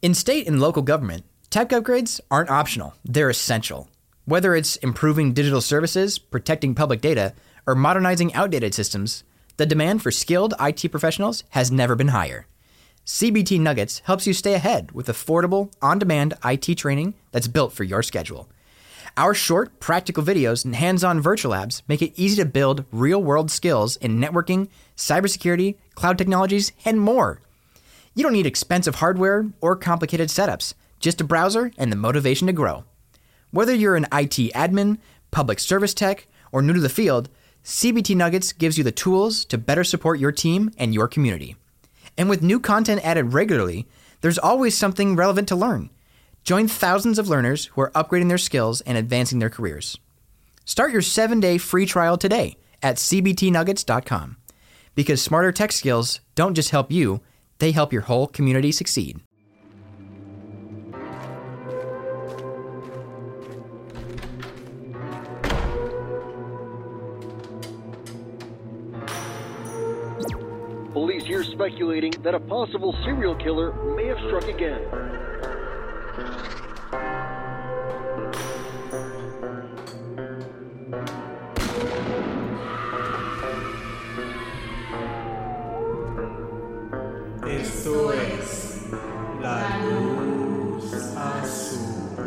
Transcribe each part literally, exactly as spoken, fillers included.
In state and local government, tech upgrades aren't optional, they're essential. Whether it's improving digital services, protecting public data, or modernizing outdated systems, the demand for skilled I T professionals has never been higher. C B T Nuggets helps you stay ahead with affordable, on-demand I T training that's built for your schedule. Our short, practical videos and hands-on virtual labs make it easy to build real-world skills in networking, cybersecurity, cloud technologies, and more. You don't need expensive hardware or complicated setups, just a browser and the motivation to grow. Whether you're an I T admin, public service tech, or new to the field, C B T Nuggets gives you the tools to better support your team and your community. And with new content added regularly, there's always something relevant to learn. Join thousands of learners who are upgrading their skills and advancing their careers. Start your seven-day free trial today at c b t nuggets dot com. Because smarter tech skills don't just help you, they help your whole community succeed. Police here speculating that a possible serial killer may have struck again. Esto es La Luz Azul.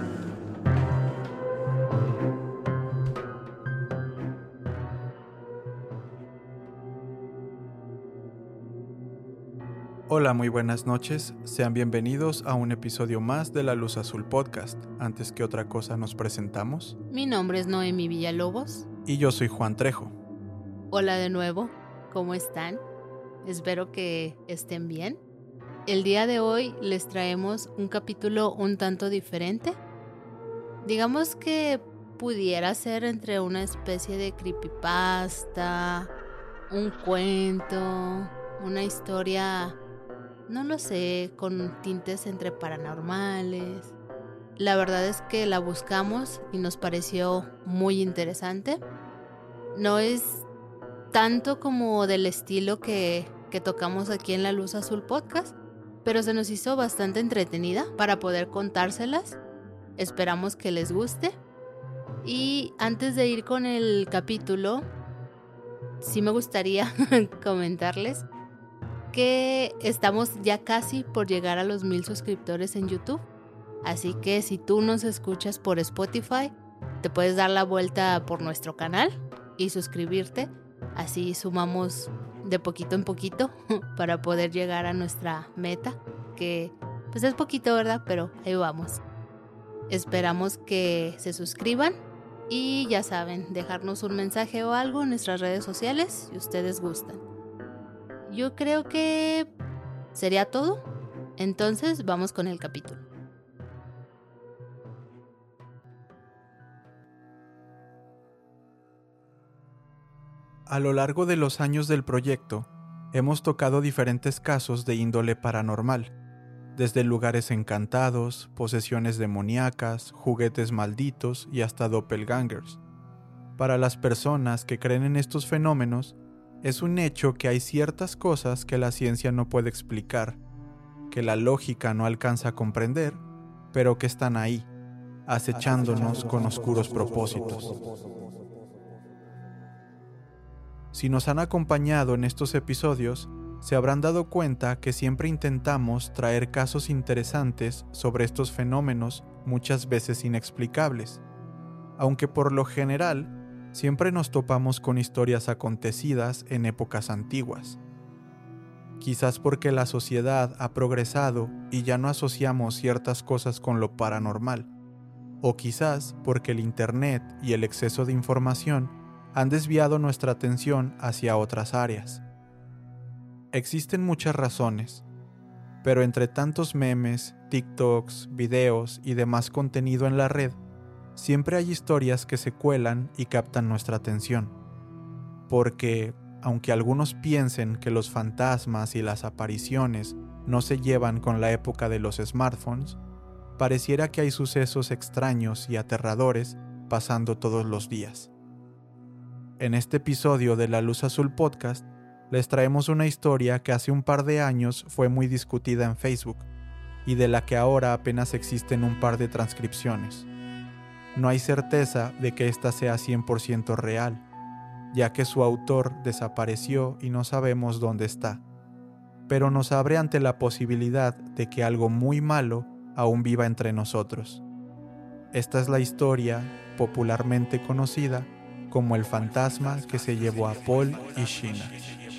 Hola, muy buenas noches. Sean bienvenidos a un episodio más de La Luz Azul Podcast. Antes que otra cosa nos presentamos. Mi nombre es Noemi Villalobos. Y yo soy Juan Trejo. Hola de nuevo, ¿cómo están? Espero que estén bien. El día de hoy les traemos un capítulo un tanto diferente. Digamos que pudiera ser entre una especie de creepypasta, un cuento, una historia, no lo sé, con tintes entre paranormales. La verdad es que la buscamos y nos pareció muy interesante. No es tanto como del estilo que, que tocamos aquí en La Luz Azul Podcast, pero se nos hizo bastante entretenida para poder contárselas. Esperamos que les guste. Y antes de ir con el capítulo, sí me gustaría comentarles que estamos ya casi por llegar a los mil suscriptores en YouTube. Así que si tú nos escuchas por Spotify, te puedes dar la vuelta por nuestro canal y suscribirte. Así sumamos de poquito en poquito para poder llegar a nuestra meta, que pues es poquito, ¿verdad? Pero ahí vamos. Esperamos que se suscriban y ya saben, dejarnos un mensaje o algo en nuestras redes sociales si ustedes gustan. Yo creo que sería todo. Entonces vamos con el capítulo. A lo largo de los años del proyecto, hemos tocado diferentes casos de índole paranormal, desde lugares encantados, posesiones demoníacas, juguetes malditos y hasta doppelgangers. Para las personas que creen en estos fenómenos, es un hecho que hay ciertas cosas que la ciencia no puede explicar, que la lógica no alcanza a comprender, pero que están ahí, acechándonos con oscuros propósitos. Si nos han acompañado en estos episodios, se habrán dado cuenta que siempre intentamos traer casos interesantes sobre estos fenómenos muchas veces inexplicables, aunque por lo general siempre nos topamos con historias acontecidas en épocas antiguas. Quizás porque la sociedad ha progresado y ya no asociamos ciertas cosas con lo paranormal, o quizás porque el internet y el exceso de información han desviado nuestra atención hacia otras áreas. Existen muchas razones, pero entre tantos memes, TikToks, videos y demás contenido en la red, siempre hay historias que se cuelan y captan nuestra atención. Porque, aunque algunos piensen que los fantasmas y las apariciones no se llevan con la época de los smartphones, pareciera que hay sucesos extraños y aterradores pasando todos los días. En este episodio de La Luz Azul Podcast, les traemos una historia que hace un par de años fue muy discutida en Facebook y de la que ahora apenas existen un par de transcripciones. No hay certeza de que ésta sea cien por ciento real, ya que su autor desapareció y no sabemos dónde está, pero nos abre ante la posibilidad de que algo muy malo aún viva entre nosotros. Esta es la historia popularmente conocida como el fantasma que se llevó a Paul y Sheena.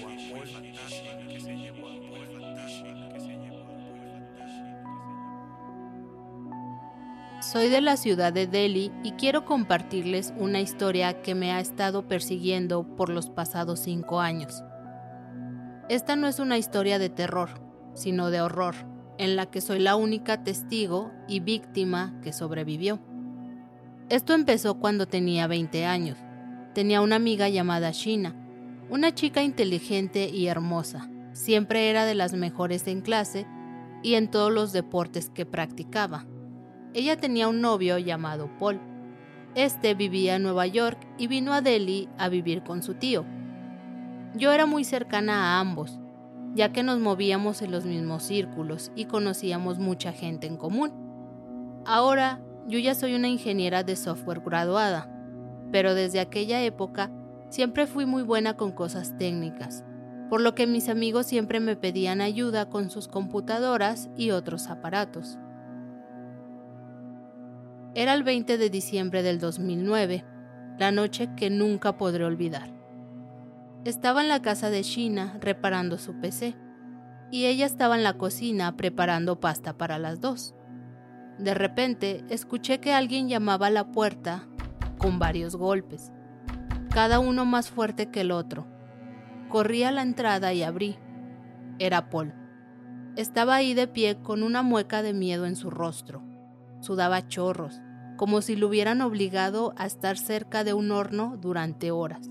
Soy de la ciudad de Delhi y quiero compartirles una historia que me ha estado persiguiendo por los pasados cinco años. Esta no es una historia de terror, sino de horror, en la que soy la única testigo y víctima que sobrevivió. Esto empezó cuando tenía veinte años. Tenía una amiga llamada Sheena, una chica inteligente y hermosa. Siempre era de las mejores en clase y en todos los deportes que practicaba. Ella tenía un novio llamado Paul. Este vivía en Nueva York y vino a Delhi a vivir con su tío. Yo era muy cercana a ambos, ya que nos movíamos en los mismos círculos y conocíamos mucha gente en común. Ahora, yo ya soy una ingeniera de software graduada, pero desde aquella época siempre fui muy buena con cosas técnicas, por lo que mis amigos siempre me pedían ayuda con sus computadoras y otros aparatos. Era el veinte de diciembre del dos mil nueve, la noche que nunca podré olvidar. Estaba en la casa de Sheena reparando su P C, y ella estaba en la cocina preparando pasta para las dos. De repente, escuché que alguien llamaba a la puerta con varios golpes, cada uno más fuerte que el otro. Corrí a la entrada y abrí. Era Paul. Estaba ahí de pie con una mueca de miedo en su rostro. Sudaba chorros, como si lo hubieran obligado a estar cerca de un horno durante horas.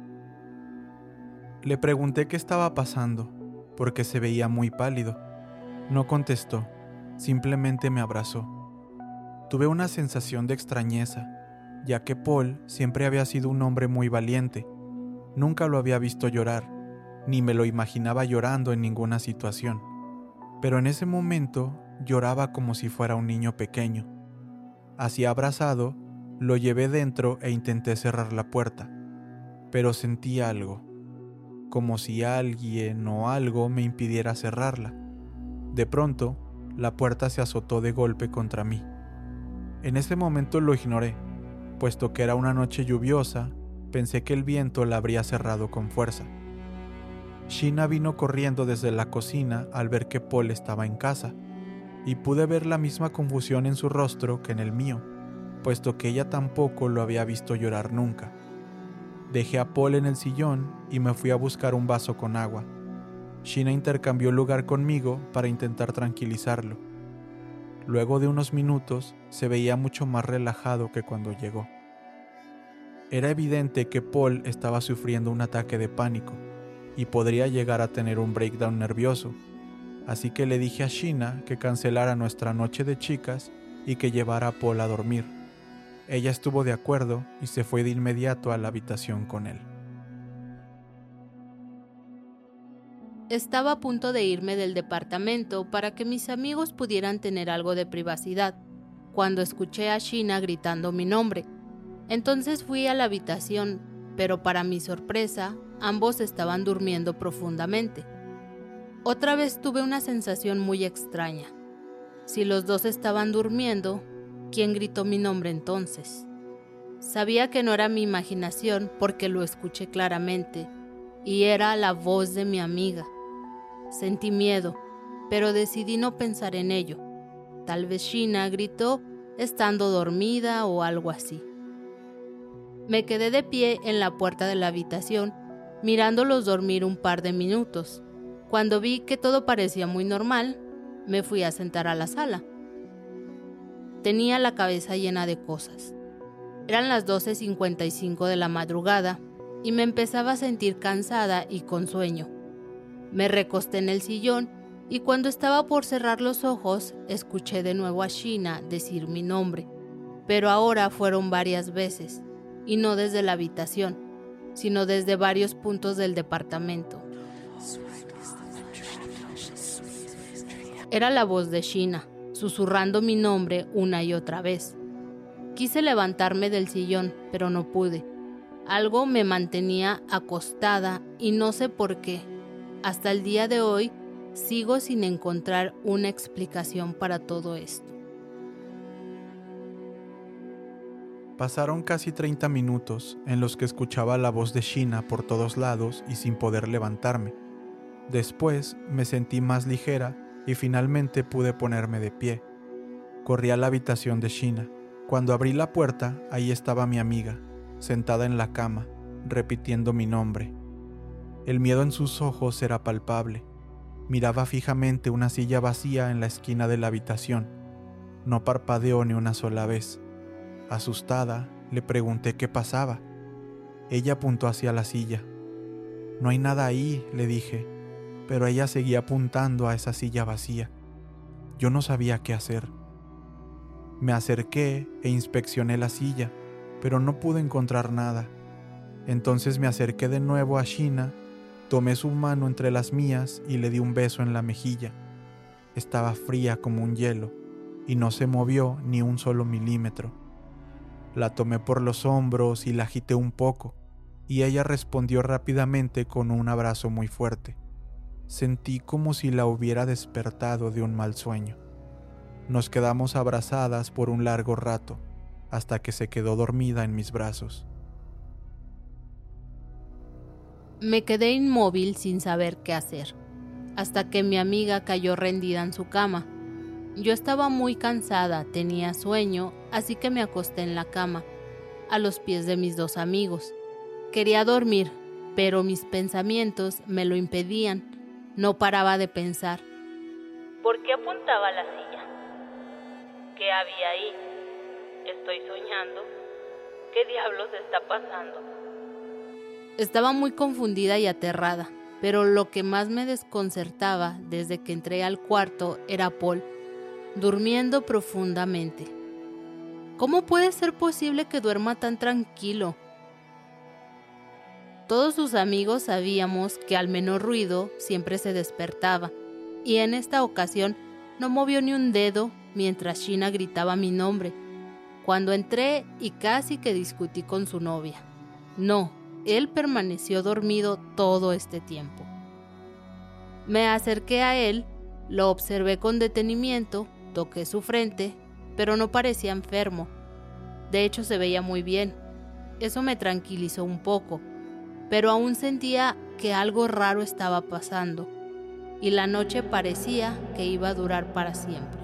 Le pregunté qué estaba pasando, porque se veía muy pálido. No contestó, simplemente me abrazó. Tuve una sensación de extrañeza, ya que Paul siempre había sido un hombre muy valiente. Nunca lo había visto llorar, ni me lo imaginaba llorando en ninguna situación. Pero en ese momento lloraba como si fuera un niño pequeño. Así abrazado, lo llevé dentro e intenté cerrar la puerta, pero sentí algo, como si alguien o algo me impidiera cerrarla. De pronto, la puerta se azotó de golpe contra mí. En ese momento lo ignoré, puesto que era una noche lluviosa, pensé que el viento la habría cerrado con fuerza. Sheena vino corriendo desde la cocina al ver que Paul estaba en casa, y pude ver la misma confusión en su rostro que en el mío, puesto que ella tampoco lo había visto llorar nunca. Dejé a Paul en el sillón y me fui a buscar un vaso con agua. Sheena intercambió lugar conmigo para intentar tranquilizarlo. Luego de unos minutos se veía mucho más relajado que cuando llegó. Era evidente que Paul estaba sufriendo un ataque de pánico y podría llegar a tener un breakdown nervioso, así que le dije a Sheena que cancelara nuestra noche de chicas y que llevara a Paul a dormir. Ella estuvo de acuerdo y se fue de inmediato a la habitación con él. Estaba a punto de irme del departamento para que mis amigos pudieran tener algo de privacidad, cuando escuché a Sheena gritando mi nombre. Entonces fui a la habitación, pero para mi sorpresa, ambos estaban durmiendo profundamente. Otra vez tuve una sensación muy extraña. Si los dos estaban durmiendo, ¿quién gritó mi nombre entonces? Sabía que no era mi imaginación porque lo escuché claramente, y era la voz de mi amiga. Sentí miedo, pero decidí no pensar en ello. Tal vez Sheena gritó estando dormida o algo así. Me quedé de pie en la puerta de la habitación, mirándolos dormir un par de minutos. Cuando vi que todo parecía muy normal, me fui a sentar a la sala. Tenía la cabeza llena de cosas. Eran las doce cincuenta y cinco de la madrugada y me empezaba a sentir cansada y con sueño. Me recosté en el sillón y cuando estaba por cerrar los ojos, escuché de nuevo a Sheena decir mi nombre, pero ahora fueron varias veces, y no desde la habitación, sino desde varios puntos del departamento. Era la voz de Sheena, susurrando mi nombre una y otra vez. Quise levantarme del sillón, pero no pude. Algo me mantenía acostada y no sé por qué. Hasta el día de hoy sigo sin encontrar una explicación para todo esto. Pasaron casi treinta minutos en los que escuchaba la voz de Sheena por todos lados y sin poder levantarme. Después me sentí más ligera y finalmente pude ponerme de pie. Corrí a la habitación de Sheena. Cuando abrí la puerta, ahí estaba mi amiga, sentada en la cama, repitiendo mi nombre. El miedo en sus ojos era palpable. Miraba fijamente una silla vacía en la esquina de la habitación. No parpadeó ni una sola vez. Asustada, le pregunté qué pasaba. Ella apuntó hacia la silla. «No hay nada ahí», le dije, pero ella seguía apuntando a esa silla vacía. Yo no sabía qué hacer. Me acerqué e inspeccioné la silla, pero no pude encontrar nada. Entonces me acerqué de nuevo a Sheena, tomé su mano entre las mías y le di un beso en la mejilla. Estaba fría como un hielo y no se movió ni un solo milímetro. La tomé por los hombros y la agité un poco, y ella respondió rápidamente con un abrazo muy fuerte. Sentí como si la hubiera despertado de un mal sueño. Nos quedamos abrazadas por un largo rato, hasta que se quedó dormida en mis brazos. Me quedé inmóvil sin saber qué hacer, hasta que mi amiga cayó rendida en su cama. Yo estaba muy cansada, tenía sueño, así que me acosté en la cama, a los pies de mis dos amigos. Quería dormir, pero mis pensamientos me lo impedían. No paraba de pensar. ¿Por qué apuntaba a la silla? ¿Qué había ahí? ¿Estoy soñando? ¿Qué diablos está pasando? Estaba muy confundida y aterrada, pero lo que más me desconcertaba desde que entré al cuarto era Paul, durmiendo profundamente. ¿Cómo puede ser posible que duerma tan tranquilo? Todos sus amigos sabíamos que al menor ruido siempre se despertaba, y en esta ocasión no movió ni un dedo mientras Sheena gritaba mi nombre. Cuando entré y casi que discutí con su novia. No, él permaneció dormido todo este tiempo. Me acerqué a él, lo observé con detenimiento, toqué su frente, pero no parecía enfermo. De hecho, se veía muy bien. Eso me tranquilizó un poco, pero aún sentía que algo raro estaba pasando, y la noche parecía que iba a durar para siempre.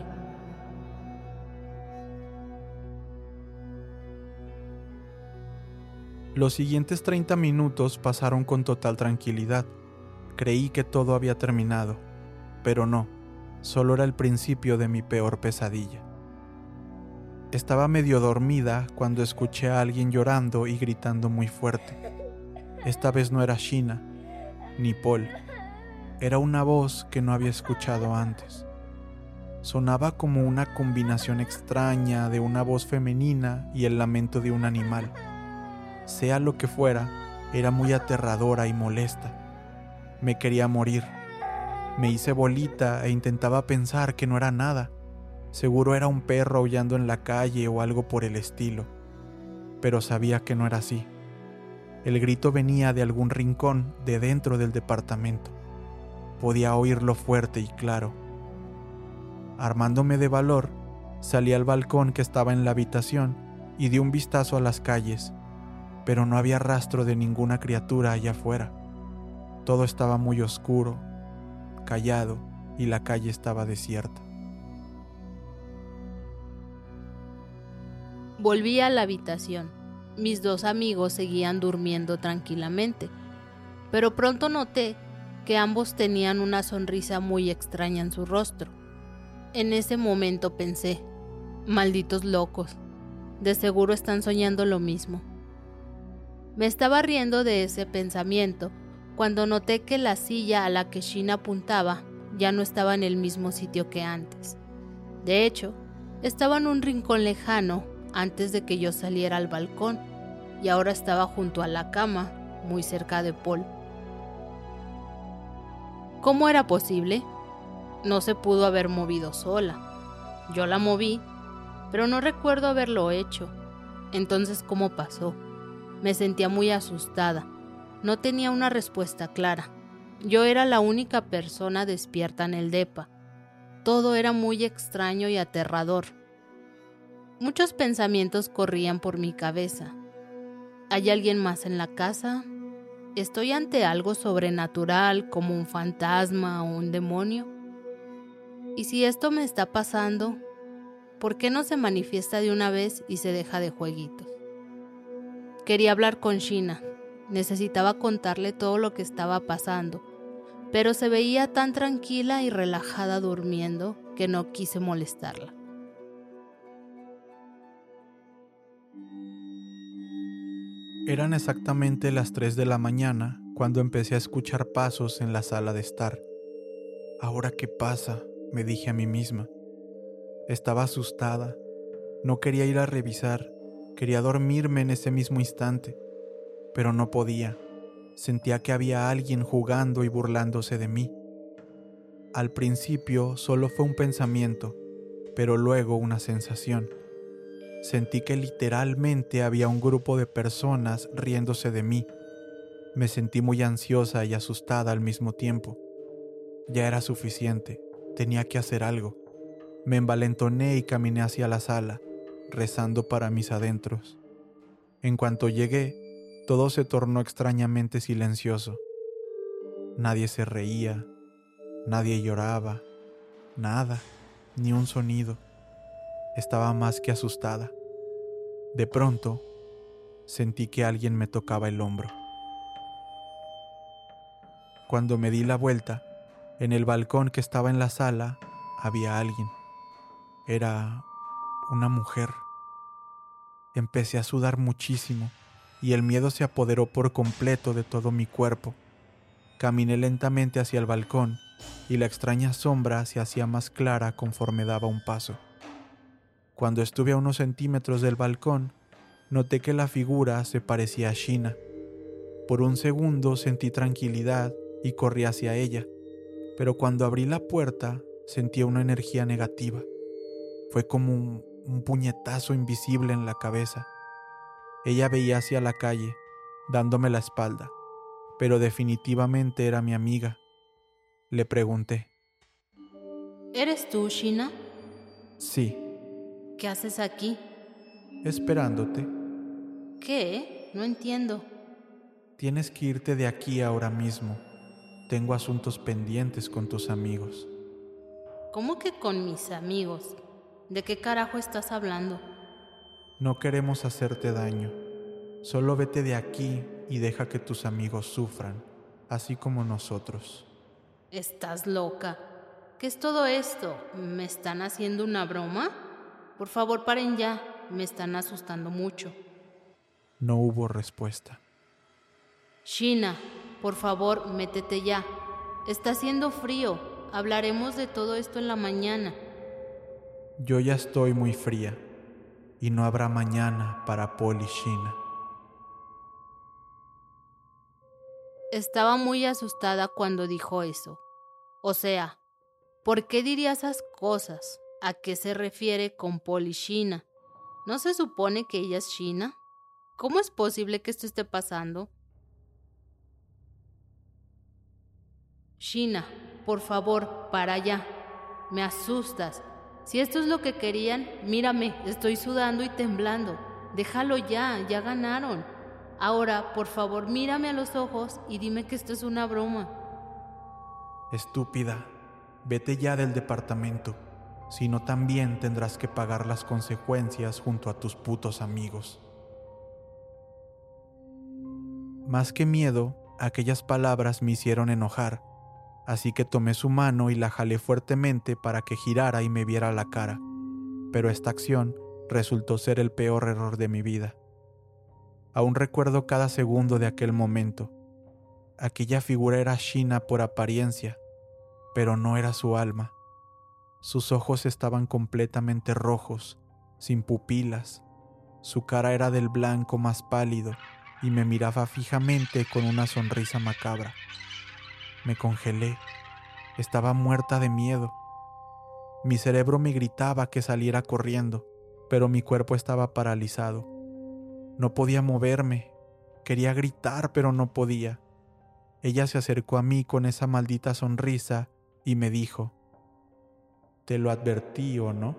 Los siguientes treinta minutos pasaron con total tranquilidad. Creí que todo había terminado, pero no, solo era el principio de mi peor pesadilla. Estaba medio dormida cuando escuché a alguien llorando y gritando muy fuerte. Esta vez no era Sheena, ni Paul. Era una voz que no había escuchado antes. Sonaba como una combinación extraña de una voz femenina y el lamento de un animal. Sea lo que fuera, era muy aterradora y molesta. Me quería morir. Me hice bolita e intentaba pensar que no era nada. Seguro era un perro aullando en la calle o algo por el estilo. Pero sabía que no era así. El grito venía de algún rincón de dentro del departamento. Podía oírlo fuerte y claro. Armándome de valor, salí al balcón que estaba en la habitación y di un vistazo a las calles, pero no había rastro de ninguna criatura allá afuera. Todo estaba muy oscuro, callado, y la calle estaba desierta. Volví a la habitación. Mis dos amigos seguían durmiendo tranquilamente, pero pronto noté que ambos tenían una sonrisa muy extraña en su rostro. En ese momento pensé, malditos locos, de seguro están soñando lo mismo. Me estaba riendo de ese pensamiento cuando noté que la silla a la que Sheena apuntaba ya no estaba en el mismo sitio que antes. De hecho, estaba en un rincón lejano antes de que yo saliera al balcón, y ahora estaba junto a la cama, muy cerca de Paul. ¿Cómo era posible? no se pudo haber movido sola. Yo la moví, pero no recuerdo haberlo hecho. Entonces, ¿cómo pasó? Me sentía muy asustada. No tenía una respuesta clara. Yo era la única persona despierta en el depa. Todo era muy extraño y aterrador. Muchos pensamientos corrían por mi cabeza. ¿Hay alguien más en la casa? ¿Estoy ante algo sobrenatural como un fantasma o un demonio? Y si esto me está pasando, ¿por qué no se manifiesta de una vez y se deja de jueguitos? Quería hablar con Sheena. Necesitaba contarle todo lo que estaba pasando, pero se veía tan tranquila y relajada durmiendo que no quise molestarla. Eran exactamente las tres de la mañana cuando empecé a escuchar pasos en la sala de estar. ¿Ahora qué pasa?, me dije a mí misma. Estaba asustada. No quería ir a revisar. Quería dormirme en ese mismo instante. Pero no podía. Sentía que había alguien jugando y burlándose de mí. Al principio solo fue un pensamiento, pero luego una sensación. Sentí que literalmente había un grupo de personas riéndose de mí. Me sentí muy ansiosa y asustada al mismo tiempo. Ya era suficiente, tenía que hacer algo. Me envalentoné y caminé hacia la sala, rezando para mis adentros. En cuanto llegué, todo se tornó extrañamente silencioso. Nadie se reía, nadie lloraba, nada, ni un sonido. Estaba más que asustada. De pronto, sentí que alguien me tocaba el hombro. Cuando me di la vuelta, en el balcón que estaba en la sala, había alguien. Era una mujer. Empecé a sudar muchísimo y el miedo se apoderó por completo de todo mi cuerpo. Caminé lentamente hacia el balcón y la extraña sombra se hacía más clara conforme daba un paso. Cuando estuve a unos centímetros del balcón, noté que la figura se parecía a Sheena. Por un segundo sentí tranquilidad y corrí hacia ella, pero cuando abrí la puerta sentí una energía negativa. Fue como un, un puñetazo invisible en la cabeza. Ella veía hacia la calle, dándome la espalda, pero definitivamente era mi amiga. Le pregunté. ¿Eres tú, Sheena? Sí. ¿Qué haces aquí? Esperándote. ¿Qué? No entiendo. Tienes que irte de aquí ahora mismo. Tengo asuntos pendientes con tus amigos. ¿Cómo que con mis amigos? ¿De qué carajo estás hablando? No queremos hacerte daño. Solo vete de aquí y deja que tus amigos sufran, así como nosotros. ¿Estás loca? ¿Qué es todo esto? ¿Me están haciendo una broma? Por favor, paren ya. Me están asustando mucho. No hubo respuesta. Sheena, por favor, métete ya. Está haciendo frío. Hablaremos de todo esto en la mañana. Yo ya estoy muy fría y no habrá mañana para Paul y Sheena. Estaba muy asustada cuando dijo eso. O sea, ¿por qué diría esas cosas? ¿A qué se refiere con Paul y Sheena? ¿No se supone que ella es Sheena? ¿Cómo es posible que esto esté pasando? Sheena, por favor, para allá. Me asustas. Si esto es lo que querían, mírame, estoy sudando y temblando. Déjalo ya, ya ganaron. Ahora, por favor, mírame a los ojos y dime que esto es una broma. Estúpida, vete ya del departamento. Si no, también tendrás que pagar las consecuencias junto a tus putos amigos. Más que miedo, aquellas palabras me hicieron enojar, así que tomé su mano y la jalé fuertemente para que girara y me viera la cara. Pero esta acción resultó ser el peor error de mi vida. Aún recuerdo cada segundo de aquel momento. Aquella figura era Sheena por apariencia, pero no era su alma. Sus ojos estaban completamente rojos, sin pupilas. Su cara era del blanco más pálido y me miraba fijamente con una sonrisa macabra. Me congelé. Estaba muerta de miedo. Mi cerebro me gritaba que saliera corriendo, pero mi cuerpo estaba paralizado. No podía moverme. Quería gritar, pero no podía. Ella se acercó a mí con esa maldita sonrisa y me dijo: «Te lo advertí, ¿o no?».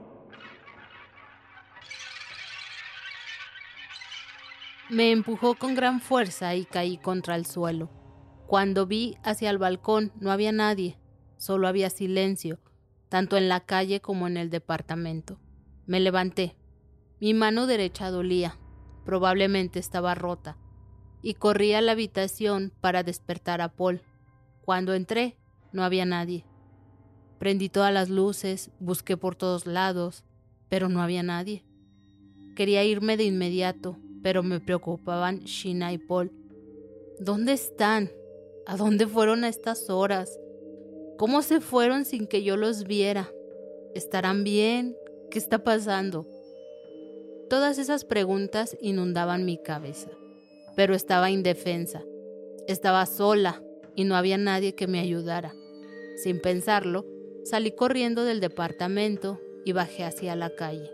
Me empujó con gran fuerza y caí contra el suelo. Cuando vi hacia el balcón no había nadie, solo había silencio, tanto en la calle como en el departamento. Me levanté. Mi mano derecha dolía, probablemente estaba rota, y corrí a la habitación para despertar a Paul. Cuando entré, no había nadie. Prendí todas las luces, busqué por todos lados, pero no había nadie. Quería irme de inmediato, pero me preocupaban Sheena y Paul. ¿Dónde están? ¿A dónde fueron a estas horas? ¿Cómo se fueron sin que yo los viera? ¿Estarán bien? ¿Qué está pasando? Todas esas preguntas inundaban mi cabeza, pero estaba indefensa. Estaba sola y no había nadie que me ayudara. Sin pensarlo, salí corriendo del departamento y bajé hacia la calle.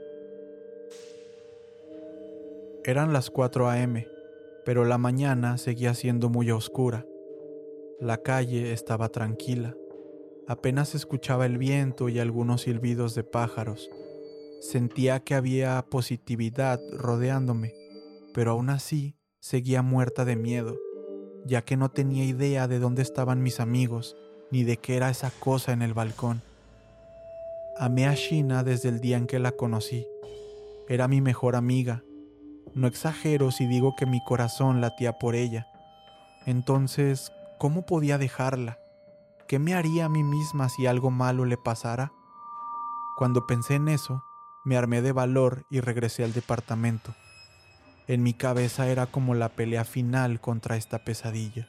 Eran las cuatro a eme, pero la mañana seguía siendo muy oscura. La calle estaba tranquila. Apenas escuchaba el viento y algunos silbidos de pájaros. Sentía que había positividad rodeándome, pero aún así seguía muerta de miedo, ya que no tenía idea de dónde estaban mis amigos, ni de qué era esa cosa en el balcón. Amé a Sheena desde el día en que la conocí. Era mi mejor amiga. No exagero si digo que mi corazón latía por ella. Entonces, ¿cómo podía dejarla? ¿Qué me haría a mí misma si algo malo le pasara? Cuando pensé en eso, me armé de valor y regresé al departamento. En mi cabeza era como la pelea final contra esta pesadilla.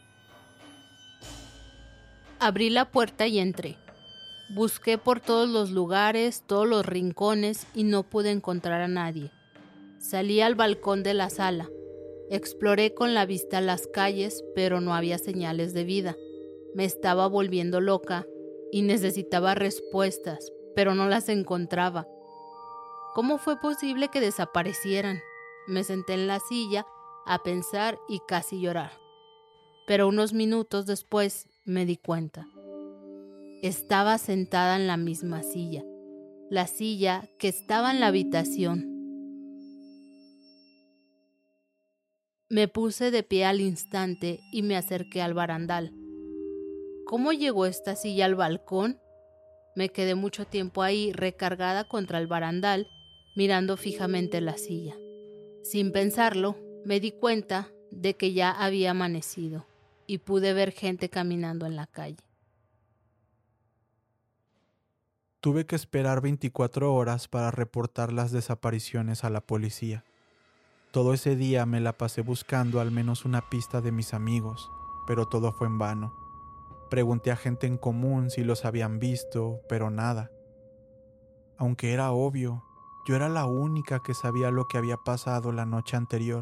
Abrí la puerta y entré. Busqué por todos los lugares, todos los rincones y no pude encontrar a nadie. Salí al balcón de la sala. Exploré con la vista las calles, pero no había señales de vida. Me estaba volviendo loca y necesitaba respuestas, pero no las encontraba. ¿Cómo fue posible que desaparecieran? Me senté en la silla a pensar y casi llorar. Pero unos minutos después me di cuenta. Estaba sentada en la misma silla, la silla que estaba en la habitación. Me puse de pie al instante y me acerqué al barandal. ¿Cómo llegó esta silla al balcón? Me quedé mucho tiempo ahí recargada contra el barandal, mirando fijamente la silla. Sin pensarlo, me di cuenta de que ya había amanecido y pude ver gente caminando en la calle. Tuve que esperar veinticuatro horas para reportar las desapariciones a la policía. Todo ese día me la pasé buscando al menos una pista de mis amigos, pero todo fue en vano. Pregunté a gente en común si los habían visto, pero nada. Aunque era obvio, yo era la única que sabía lo que había pasado la noche anterior.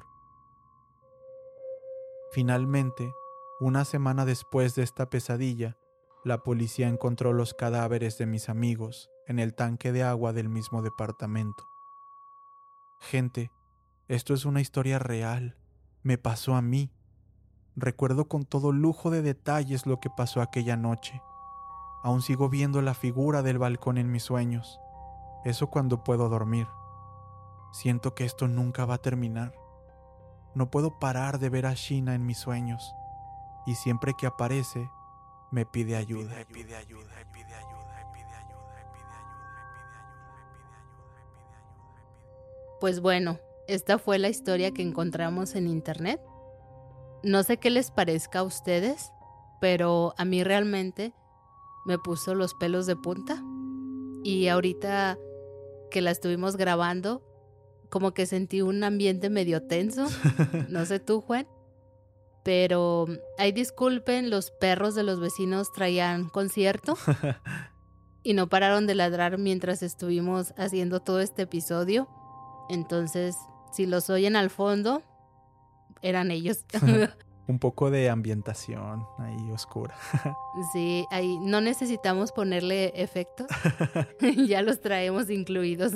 Finalmente, una semana después de esta pesadilla, la policía encontró los cadáveres de mis amigos en el tanque de agua del mismo departamento. Gente, esto es una historia real. Me pasó a mí. Recuerdo con todo lujo de detalles lo que pasó aquella noche. Aún sigo viendo la figura del balcón en mis sueños. Eso cuando puedo dormir. Siento que esto nunca va a terminar. No puedo parar de ver a Sheena en mis sueños. Y siempre que aparece, me pide ayuda. Me pide ayuda, me pide ayuda, me pide ayuda, me pide ayuda, me pide ayuda, me pide ayuda, me pide ayuda. Pues bueno, esta fue la historia que encontramos en internet. No sé qué les parezca a ustedes, pero a mí realmente me puso los pelos de punta. Y ahorita que la estuvimos grabando, como que sentí un ambiente medio tenso. No sé tú, Juan. Pero ahí disculpen, los perros de los vecinos traían concierto y no pararon de ladrar mientras estuvimos haciendo todo este episodio. Entonces, si los oyen al fondo, eran ellos. un poco de ambientación ahí oscura. Sí, ahí no necesitamos ponerle efectos. Ya los traemos incluidos.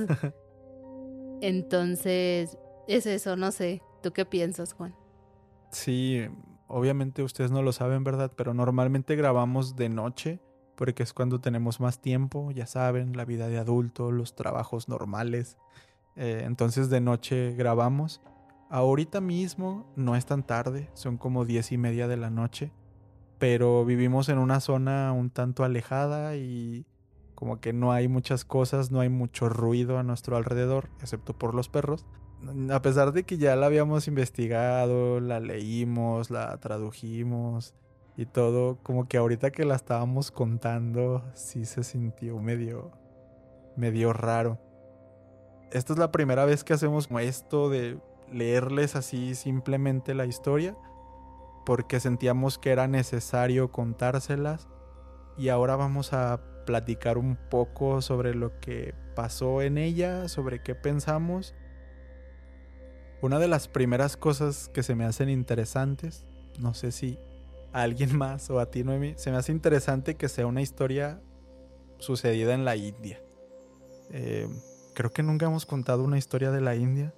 Entonces, es eso, no sé. ¿Tú qué piensas, Juan? Sí, obviamente ustedes no lo saben, ¿verdad? Pero normalmente grabamos de noche porque es cuando tenemos más tiempo, ya saben, la vida de adulto, los trabajos normales. Eh, entonces de noche grabamos. Ahorita mismo no es tan tarde, son como diez y media de la noche, pero vivimos en una zona un tanto alejada y como que no hay muchas cosas, no hay mucho ruido a nuestro alrededor, excepto por los perros. A pesar de que ya la habíamos investigado, la leímos, la tradujimos y todo, como que ahorita que la estábamos contando, sí se sintió medio, medio raro. Esta es la primera vez que hacemos como esto de leerles así simplemente la historia, porque sentíamos que era necesario contárselas, y ahora vamos a platicar un poco sobre lo que pasó en ella, sobre qué pensamos. Una de las primeras cosas que se me hacen interesantes, no sé si a alguien más o a ti, Noemi, se me hace interesante que sea una historia sucedida en la India. Eh, creo que nunca hemos contado una historia de la India.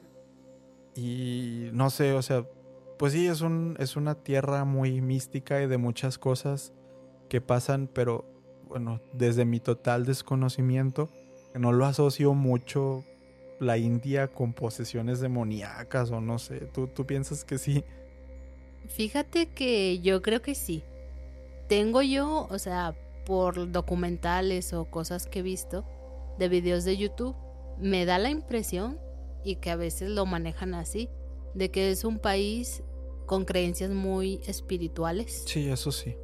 Y no sé, o sea, pues sí, es, un, es una tierra muy mística y de muchas cosas que pasan, pero bueno, desde mi total desconocimiento, no lo asocio mucho la India con posesiones demoníacas o no sé. ¿Tú, tú piensas que sí? Fíjate que yo creo que sí. Tengo yo, o sea, por documentales o cosas que he visto de videos de YouTube, me da la impresión, y que a veces lo manejan así, de que es un país con creencias muy espirituales. Sí, eso sí.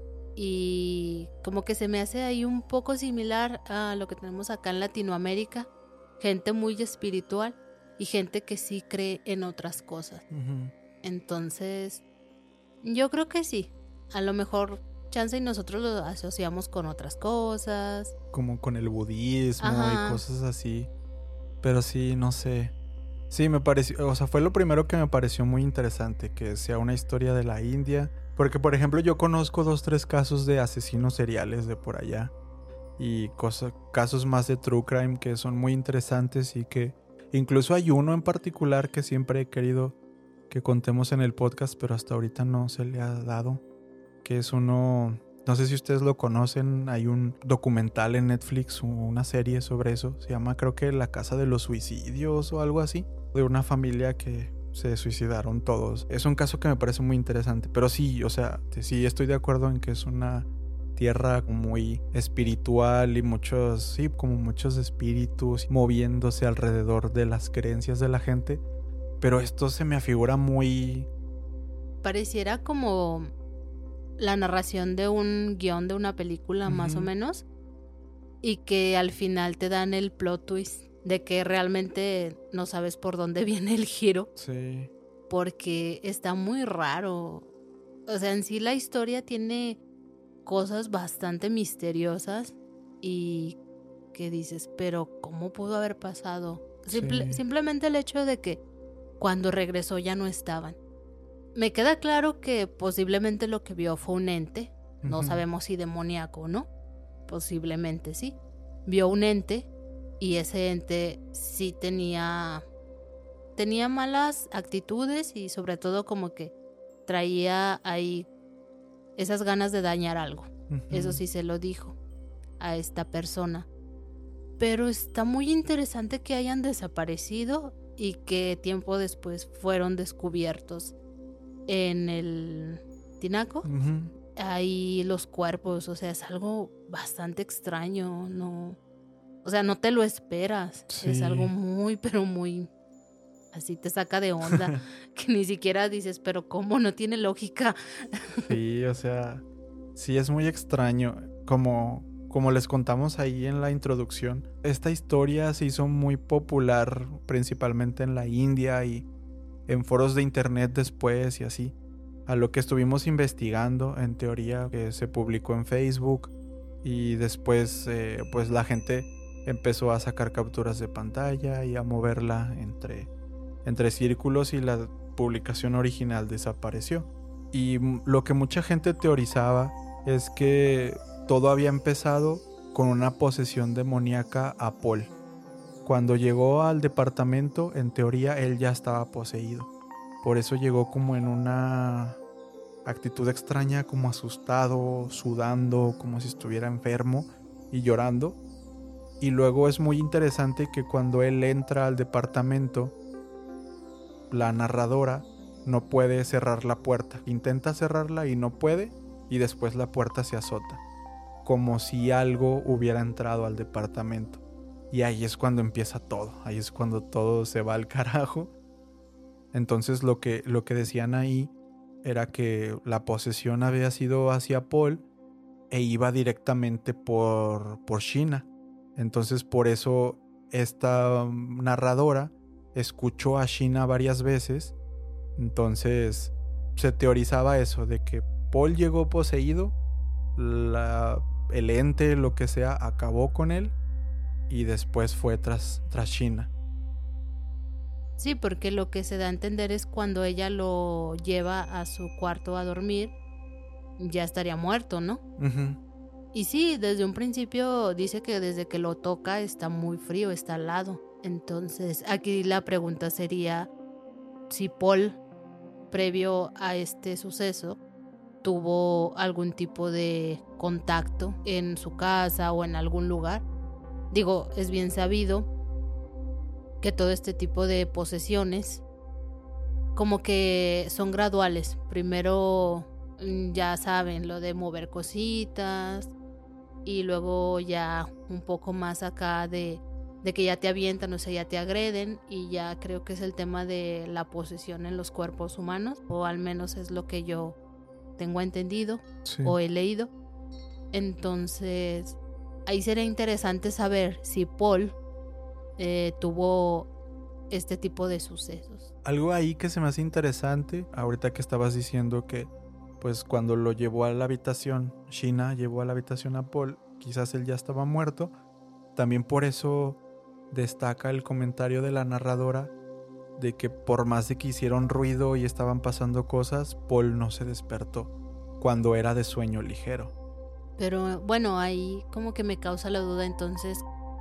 Y como que se me hace ahí un poco similar a lo que tenemos acá en Latinoamérica. Gente muy espiritual y gente que sí cree en otras cosas. Uh-huh. Entonces, yo creo que sí. A lo mejor chance y nosotros lo asociamos con otras cosas. Como con el budismo. Ajá. Y cosas así. Pero sí, no sé. Sí, me pareció, o sea, fue lo primero que me pareció muy interesante, que sea una historia de la India. Porque, por ejemplo, yo conozco dos, tres casos de asesinos seriales de por allá. Y cosa, casos más de true crime que son muy interesantes y que incluso hay uno en particular que siempre he querido que contemos en el podcast, pero hasta ahorita no se le ha dado. Que es uno, no sé si ustedes lo conocen, hay un documental en Netflix, una serie sobre eso. Se llama, creo que La Casa de los Suicidios o algo así. De una familia que se suicidaron todos. Es un caso que me parece muy interesante. Pero sí, o sea, sí estoy de acuerdo en que es una tierra muy espiritual y muchos, sí, como muchos espíritus moviéndose alrededor de las creencias de la gente. Pero esto se me afigura muy... Pareciera como la narración de un guión de una película, uh-huh. más o menos. Y que al final te dan el plot twist de que realmente no sabes por dónde viene el giro. Sí. Porque está muy raro. O sea, en sí la historia tiene cosas bastante misteriosas y que dices, pero ¿cómo pudo haber pasado? Simple, sí. Simplemente el hecho de que cuando regresó ya no estaban. Me queda claro que posiblemente lo que vio fue un ente. Uh-huh. No sabemos si demoníaco o no. Posiblemente sí. Vio un ente. Y ese ente sí tenía, tenía malas actitudes y sobre todo como que traía ahí esas ganas de dañar algo. Uh-huh. Eso sí se lo dijo a esta persona. Pero está muy interesante que hayan desaparecido y que tiempo después fueron descubiertos en el tinaco. Uh-huh. Ahí los cuerpos, o sea, es algo bastante extraño, no... O sea, no te lo esperas. Sí. Es algo muy, pero muy... Así te saca de onda. Que ni siquiera dices, pero ¿cómo? No tiene lógica. Sí, o sea... Sí, es muy extraño. Como, como les contamos ahí en la introducción, esta historia se hizo muy popular principalmente en la India y en foros de internet después y así. A lo que estuvimos investigando, en teoría, que se publicó en Facebook. Y después, eh, pues la gente... empezó a sacar capturas de pantalla y a moverla entre, entre círculos y la publicación original desapareció. Y lo que mucha gente teorizaba es que todo había empezado con una posesión demoníaca a Paul. Cuando llegó al departamento, en teoría, él ya estaba poseído. Por eso llegó como en una actitud extraña, como asustado, sudando, como si estuviera enfermo y llorando. Y luego es muy interesante que cuando él entra al departamento, la narradora no puede cerrar la puerta. Intenta cerrarla y no puede, y después la puerta se azota, como si algo hubiera entrado al departamento. Y ahí es cuando empieza todo, ahí es cuando todo se va al carajo. Entonces lo que, lo que decían ahí era que la posesión había sido hacia Paul e iba directamente por, por Sheena. Entonces por eso esta narradora escuchó a Sheena varias veces. Entonces se teorizaba eso, de que Paul llegó poseído, la, el ente, lo que sea, acabó con él y después fue tras, tras Sheena. Sí, porque lo que se da a entender es cuando ella lo lleva a su cuarto a dormir, ya estaría muerto, ¿no? Uh-huh. Y sí, desde un principio dice que desde que lo toca está muy frío, está helado. Entonces aquí la pregunta sería si Paul, previo a este suceso, tuvo algún tipo de contacto en su casa o en algún lugar. Digo, es bien sabido que todo este tipo de posesiones como que son graduales. Primero, ya saben, lo de mover cositas, y luego ya un poco más acá de, de que ya te avientan, o sea, ya te agreden, y ya creo que es el tema de la posesión en los cuerpos humanos, o al menos es lo que yo tengo entendido, sí, o he leído. Entonces ahí sería interesante saber si Paul eh, tuvo este tipo de sucesos. Algo ahí que se me hace interesante, ahorita que estabas diciendo que pues cuando lo llevó a la habitación, Sheena llevó a la habitación a Paul, quizás él ya estaba muerto. También por eso destaca el comentario de la narradora de que por más de que hicieron ruido y estaban pasando cosas, Paul no se despertó cuando era de sueño ligero. Pero bueno, ahí como que me causa la duda. Entonces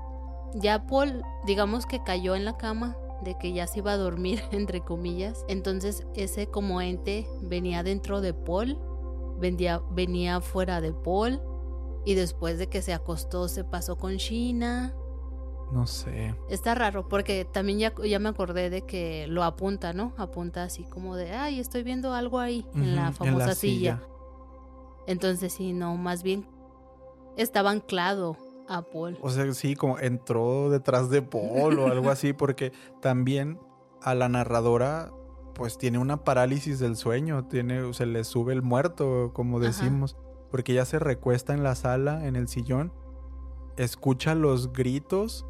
ya Paul, digamos que cayó en la cama, de que ya se iba a dormir, entre comillas. Entonces ese como ente venía dentro de Paul, venía, venía fuera de Paul, y después de que se acostó se pasó con Sheena. No sé. Está raro porque también ya, ya me acordé de que lo apunta, ¿no? Apunta así como de, ay, estoy viendo algo ahí, uh-huh, en la famosa en la silla. silla. Entonces sí, no, más bien estaba anclado a Paul. O sea, sí, como entró detrás de Paul o algo así, porque también a la narradora pues tiene una parálisis del sueño, tiene, se le sube el muerto, como decimos. Ajá. Porque ella se recuesta en la sala, en el sillón, escucha los gritos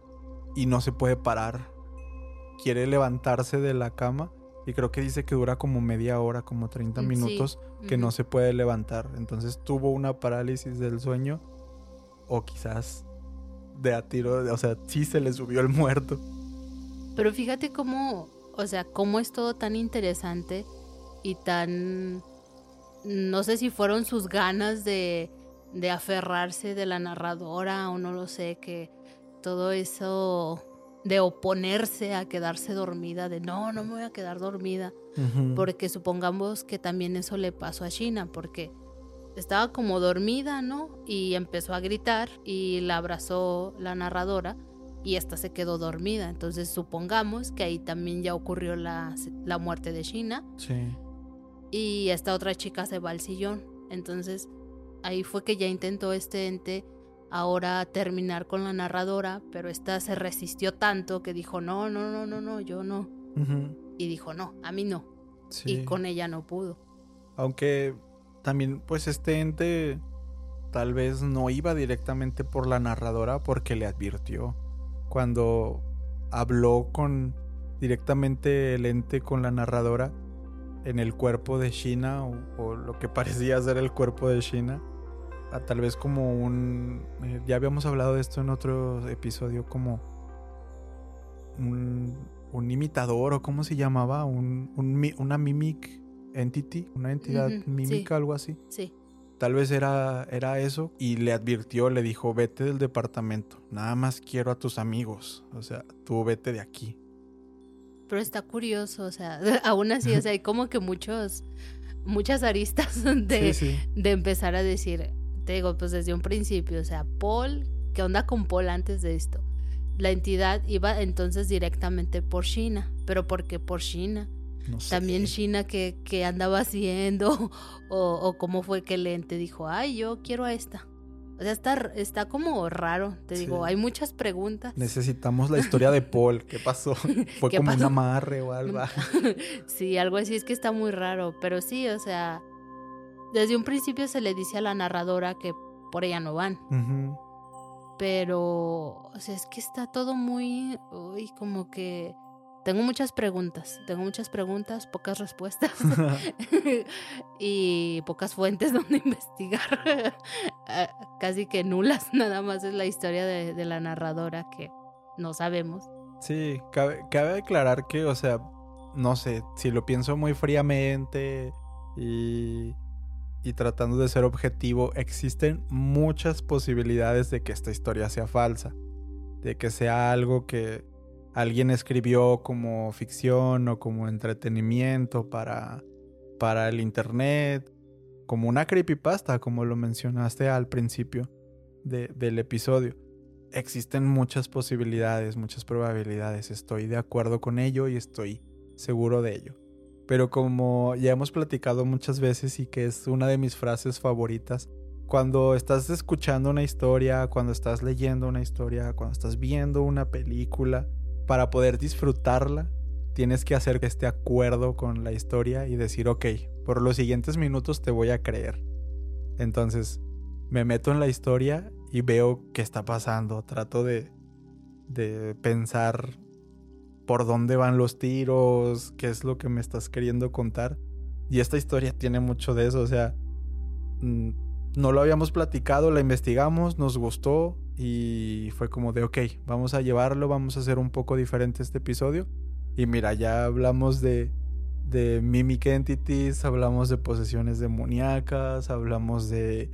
y no se puede parar. Quiere levantarse de la cama y creo que dice que dura como media hora, como treinta minutos, sí, que uh-huh, no se puede levantar. Entonces tuvo una parálisis del sueño. O quizás de a tiro, o sea, sí se le subió el muerto. Pero fíjate cómo, o sea, cómo es todo tan interesante y tan... No sé si fueron sus ganas de, de aferrarse de la narradora o no lo sé, que todo eso de oponerse a quedarse dormida, de no, no me voy a quedar dormida. Uh-huh. Porque supongamos que también eso le pasó a Sheena, porque... estaba como dormida, ¿no? Y empezó a gritar y la abrazó la narradora y esta se quedó dormida. Entonces supongamos que ahí también ya ocurrió la, la muerte de Sheena. Sí. Y esta otra chica se va al sillón. Entonces ahí fue que ya intentó este ente ahora terminar con la narradora, pero esta se resistió tanto que dijo no, no, no, no, no, yo no. Uh-huh. Y dijo no, a mí no. Sí. Y con ella no pudo. Aunque... también pues este ente tal vez no iba directamente por la narradora porque le advirtió. Cuando habló con directamente el ente con la narradora en el cuerpo de Sheena o, o lo que parecía ser el cuerpo de Sheena, a tal vez como un... Eh, ya habíamos hablado de esto en otro episodio, como un, un imitador o cómo se llamaba, un, un, una mimic entity, una entidad Ujú, mímica, sí. algo así. Sí. Tal vez era, era eso y le advirtió, le dijo, vete del departamento, nada más quiero a tus amigos, o sea, tú vete de aquí. Pero está curioso, o sea, aún así, o sea, hay como que muchos, muchas aristas de, Sí, sí. de empezar a decir, te digo, pues desde un principio, o sea, Paul, ¿qué onda con Paul antes de esto? La entidad iba entonces directamente por Sheena, pero ¿por qué por Sheena? No sé. También Sheena, ¿qué, qué andaba haciendo? O, o cómo fue que el ente dijo, ay, yo quiero a esta. O sea, está, está como raro, te Sí. digo, hay muchas preguntas. Necesitamos la historia de Paul, ¿qué pasó? Fue ¿Qué como pasó? un amarre o algo. Sí, algo así, es que está muy raro, pero sí, o sea, desde un principio se le dice a la narradora que por ella no van, Ujú. pero, o sea, es que está todo muy, uy, como que tengo muchas preguntas, tengo muchas preguntas, pocas respuestas y pocas fuentes donde investigar, Ah, casi que nulas, nada más es la historia de, de la narradora que no sabemos. Sí, cabe, cabe aclarar que, o sea, no sé, si lo pienso muy fríamente y, y tratando de ser objetivo, existen muchas posibilidades de que esta historia sea falsa, de que sea algo que alguien escribió como ficción o como entretenimiento para, para el internet, como una creepypasta, como lo mencionaste al principio de, del episodio. Existen muchas posibilidades, muchas probabilidades. Estoy de acuerdo con ello y estoy seguro de ello. Pero como ya hemos platicado muchas veces y que es una de mis frases favoritas, cuando estás escuchando una historia, cuando estás leyendo una historia, cuando estás viendo una película, para poder disfrutarla, tienes que hacer este acuerdo con la historia y decir, ok, por los siguientes minutos te voy a creer. Entonces, me meto en la historia y veo qué está pasando. Trato de, de pensar por dónde van los tiros, qué es lo que me estás queriendo contar. Y esta historia tiene mucho de eso, o sea, mmm, no lo habíamos platicado, la investigamos, nos gustó y fue como de, ok, vamos a llevarlo, vamos a hacer un poco diferente este episodio. Y mira, ya hablamos de, de Mimic Entities, hablamos de posesiones demoníacas, hablamos de,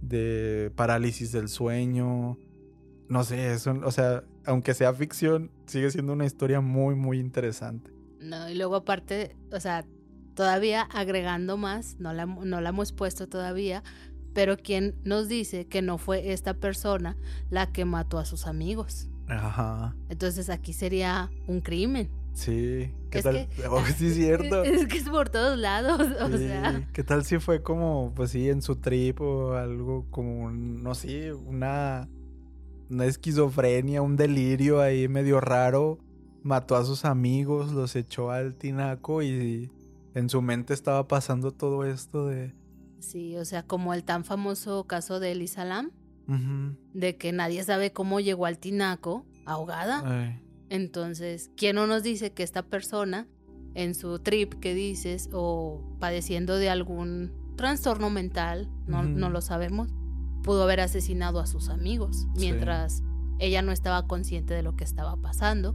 de parálisis del sueño. No sé, eso, o sea, aunque sea ficción, sigue siendo una historia muy, muy interesante. No, y luego aparte, o sea, todavía agregando más, no la, no la hemos puesto todavía, pero ¿quién nos dice que no fue esta persona la que mató a sus amigos? Ajá. Entonces aquí sería un crimen. Sí, ¿qué Es tal? que- Oh, sí, es cierto. Es que es por todos lados, o Sí, sea. ¿qué tal si fue como, pues sí, en su trip o algo como, un- no sé, una, una esquizofrenia, un delirio ahí medio raro? Mató a sus amigos, los echó al tinaco y en su mente estaba pasando todo esto de... Sí, o sea, como el tan famoso caso de Elisa Lam, Ujú. de que nadie sabe cómo llegó al tinaco ahogada. Ay, Entonces, ¿quién no nos dice que esta persona, en su trip que dices, o padeciendo de algún trastorno mental, no, Ujú. no lo sabemos, pudo haber asesinado a sus amigos mientras ella no estaba consciente de lo que estaba pasando?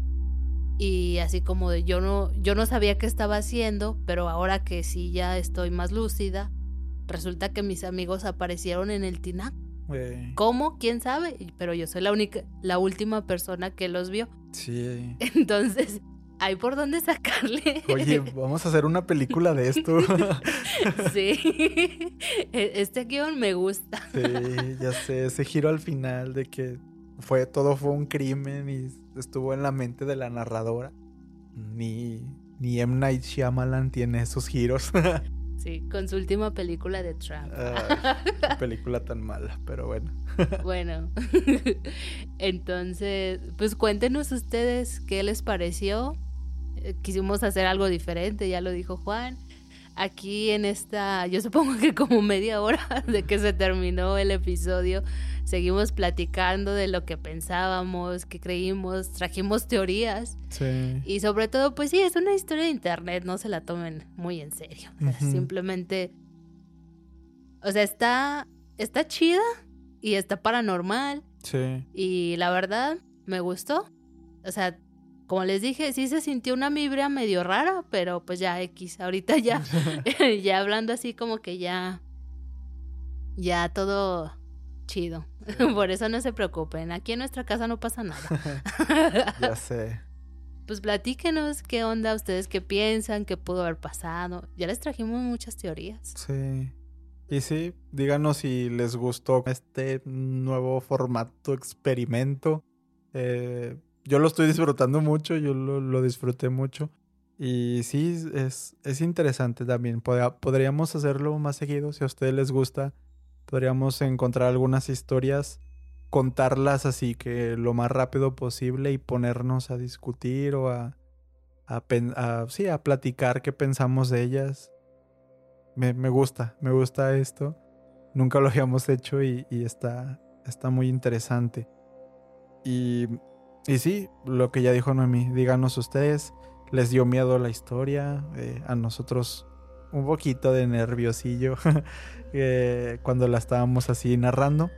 Y así como de yo no, yo no sabía qué estaba haciendo, pero ahora que sí ya estoy más lúcida, resulta que mis amigos aparecieron en el tinaco. güey. ¿Cómo? ¿Quién sabe? Pero yo soy la única, la última persona que los vio. Sí. Entonces, hay por dónde sacarle. Oye, vamos a hacer una película de esto. Sí. Este guión me gusta. Sí, ya sé, ese giro al final de que fue todo fue un crimen y estuvo en la mente de la narradora. Ni, ni M. Night Shyamalan tiene esos giros. Sí, con su última película de Trump. Ay, qué película tan mala, pero bueno. Bueno, entonces, pues cuéntenos ustedes qué les pareció. Eh, Quisimos hacer algo diferente, ya lo dijo Juan. Aquí en esta, yo supongo que como media hora de que se terminó el episodio, seguimos platicando de lo que pensábamos, que creímos, trajimos teorías. Sí. Y sobre todo, pues sí, es una historia de internet, no se la tomen muy en serio. O sea, Ujú. simplemente, o sea, está, está chida y está paranormal. Sí. Y la verdad, me gustó. O sea, como les dije, sí se sintió una vibra medio rara, pero pues ya X, ahorita ya, ya hablando así como que ya, ya todo chido. Por eso no se preocupen, aquí en nuestra casa no pasa nada. Ya sé. Pues platíquenos qué onda, ustedes qué piensan, qué pudo haber pasado. Ya les trajimos muchas teorías. Sí. Y sí, díganos si les gustó este nuevo formato, experimento. Eh, yo lo estoy disfrutando mucho, yo lo, lo disfruté mucho. Y sí, es, es interesante también. Pod- podríamos hacerlo más seguido si a ustedes les gusta. Podríamos encontrar algunas historias, contarlas así que lo más rápido posible y ponernos a discutir o a, a, pen- a, sí, a platicar qué pensamos de ellas. Me, me gusta, me gusta esto. Nunca lo habíamos hecho y, y está, está muy interesante. Y, y sí, lo que ya dijo Noemí, díganos ustedes, ¿les dio miedo la historia? Eh, a nosotros un poquito de nerviosillo eh, cuando la estábamos así narrando.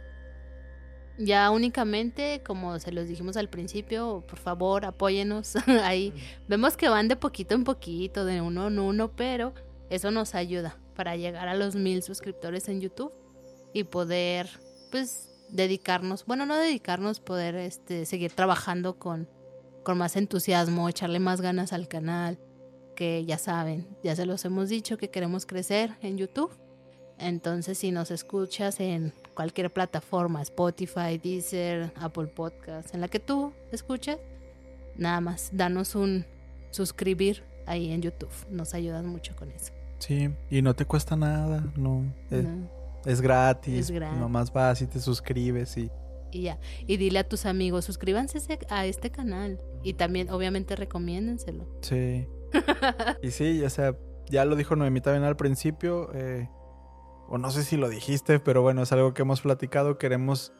Ya únicamente, como se los dijimos al principio, por favor apóyenos ahí. Vemos que van de poquito en poquito, de uno en uno, pero eso nos ayuda para llegar a los mil suscriptores en YouTube y poder, pues, dedicarnos, bueno, no dedicarnos, poder este, seguir trabajando con, con más entusiasmo, echarle más ganas al canal, que ya saben, ya se los hemos dicho que queremos crecer en YouTube. Entonces, si nos escuchas en cualquier plataforma, Spotify, Deezer, Apple Podcasts, en la que tú escuchas, nada más, danos un suscribir ahí en YouTube. Nos ayudas mucho con eso. Sí, y no te cuesta nada, no. Es, No. es gratis, Es gratis. nomás vas y te suscribes y... Y ya, y dile a tus amigos, suscríbanse a este canal. Y también, obviamente, recomiéndenselo. Sí. Y sí, o sea, ya lo dijo Noemí también al principio, eh, o no sé si lo dijiste, pero bueno, es algo que hemos platicado. Queremos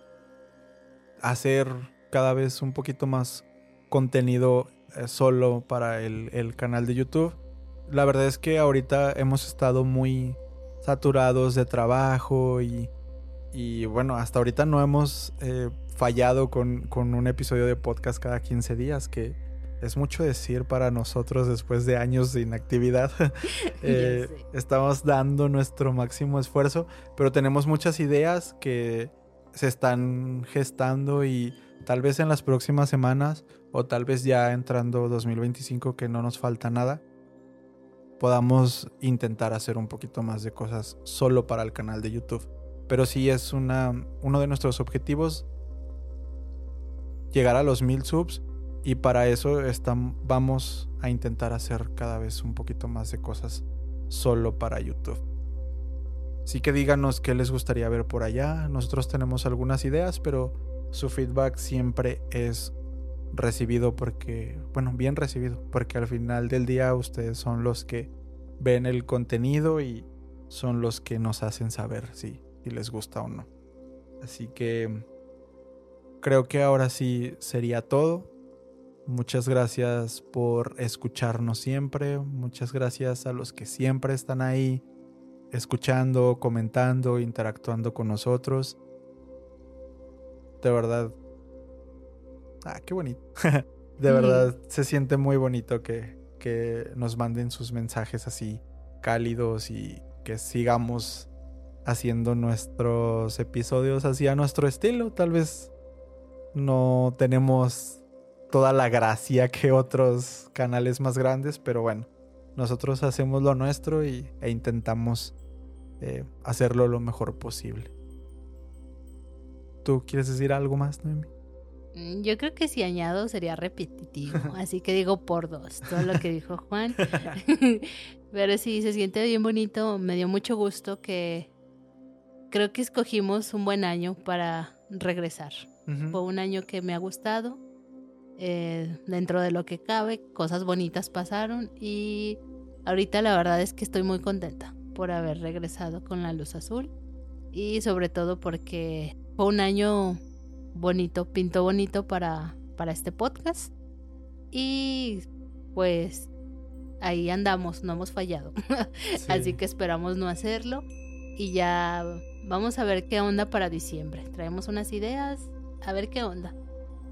hacer cada vez un poquito más contenido eh, solo para el, el canal de YouTube. La verdad es que ahorita hemos estado muy saturados de trabajo y, y bueno, hasta ahorita no hemos eh, fallado con, con un episodio de podcast cada quince días, que es mucho decir para nosotros después de años de inactividad. eh, estamos dando nuestro máximo esfuerzo, pero tenemos muchas ideas que se están gestando y tal vez en las próximas semanas o tal vez ya entrando dos mil veinticinco, que no nos falta nada, podamos intentar hacer un poquito más de cosas solo para el canal de YouTube. Pero sí es una, uno de nuestros objetivos llegar a los mil subs, y para eso están, vamos a intentar hacer cada vez un poquito más de cosas solo para YouTube. Así que díganos qué les gustaría ver por allá. Nosotros tenemos algunas ideas, pero su feedback siempre es recibido porque, bueno, bien recibido, porque al final del día ustedes son los que ven el contenido y son los que nos hacen saber si, si les gusta o no. Así que creo que ahora sí sería todo. Muchas gracias por escucharnos siempre. Muchas gracias a los que siempre están ahí escuchando, comentando, interactuando con nosotros. De verdad. Ah, qué bonito. De verdad, mm. se siente muy bonito que, que nos manden sus mensajes así cálidos y que sigamos haciendo nuestros episodios así a nuestro estilo. Tal vez no tenemos toda la gracia que otros canales más grandes, pero bueno, nosotros hacemos lo nuestro y, e intentamos eh, hacerlo lo mejor posible. ¿Tú quieres decir algo más, Noemi? Yo creo que si añado sería repetitivo, así que digo por dos, todo lo que dijo Juan. Pero sí, se siente bien bonito, me dio mucho gusto que creo que escogimos un buen año para regresar. Uh-huh. Fue un año que me ha gustado, eh, dentro de lo que cabe, cosas bonitas pasaron y ahorita la verdad es que estoy muy contenta por haber regresado con la luz azul y sobre todo porque fue un año bonito, pintó bonito para, para este podcast y pues ahí andamos, no hemos fallado. Sí. Así que esperamos no hacerlo y ya vamos a ver qué onda para diciembre. Traemos unas ideas, a ver qué onda.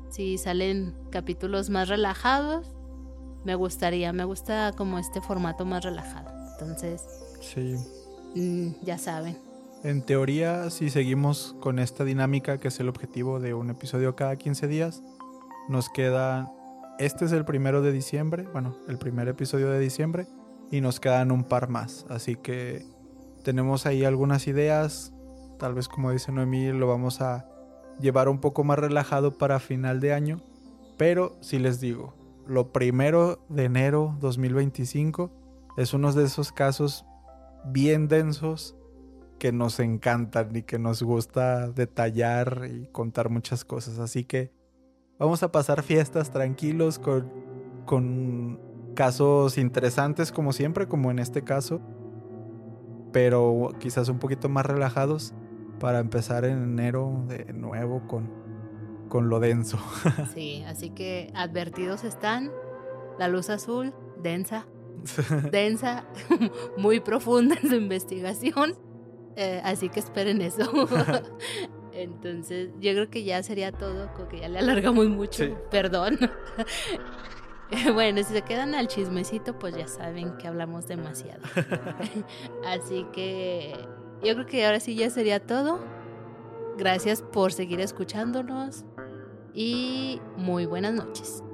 si salen capítulos más relajados, me gustaría, me gusta como este formato más relajado. Entonces, sí. mmm, ya saben. En teoría, si seguimos con esta dinámica, que es el objetivo de un episodio cada quince días, nos queda, este es el primero de diciembre, bueno, el primer episodio de diciembre, y nos quedan un par más. Así que tenemos ahí algunas ideas, tal vez como dice Noemí, lo vamos a llevar un poco más relajado para final de año, pero si les digo, lo primero de enero dos mil veinticinco es uno de esos casos bien densos que nos encantan y que nos gusta detallar y contar muchas cosas. Así que vamos a pasar fiestas tranquilos con, con casos interesantes como siempre, como en este caso, pero quizás un poquito más relajados para empezar en enero de nuevo con, con lo denso. Sí, así que advertidos están. La luz azul, densa, densa, muy profunda en su investigación. Eh, así que esperen eso. Entonces, yo creo que ya sería todo, como que ya le alargamos mucho. Sí. Perdón. Bueno, si se quedan al chismecito, pues ya saben que hablamos demasiado. Así que yo creo que ahora sí ya sería todo. Gracias por seguir escuchándonos y muy buenas noches.